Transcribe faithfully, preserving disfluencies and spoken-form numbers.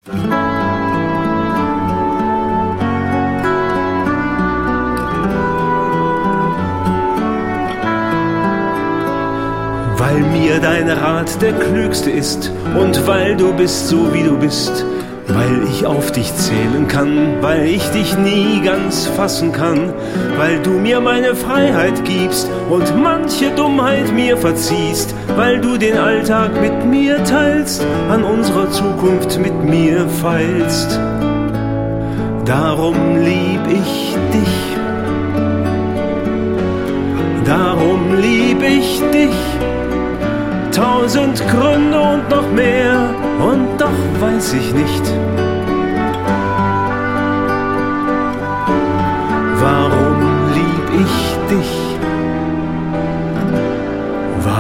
Weil mir dein Rat der klügste ist und weil du bist so wie du bist, weil ich auf dich zählen kann, weil ich dich nie ganz fassen kann, weil du mir meine Freiheit gibst und manche Dummheit mir verziehst, weil du den Alltag mit mir teilst, an unserer Zukunft mit mir feilst. Darum lieb ich dich, darum lieb ich dich. Tausend Gründe und noch mehr, und doch weiß ich nicht, warum lieb ich dich.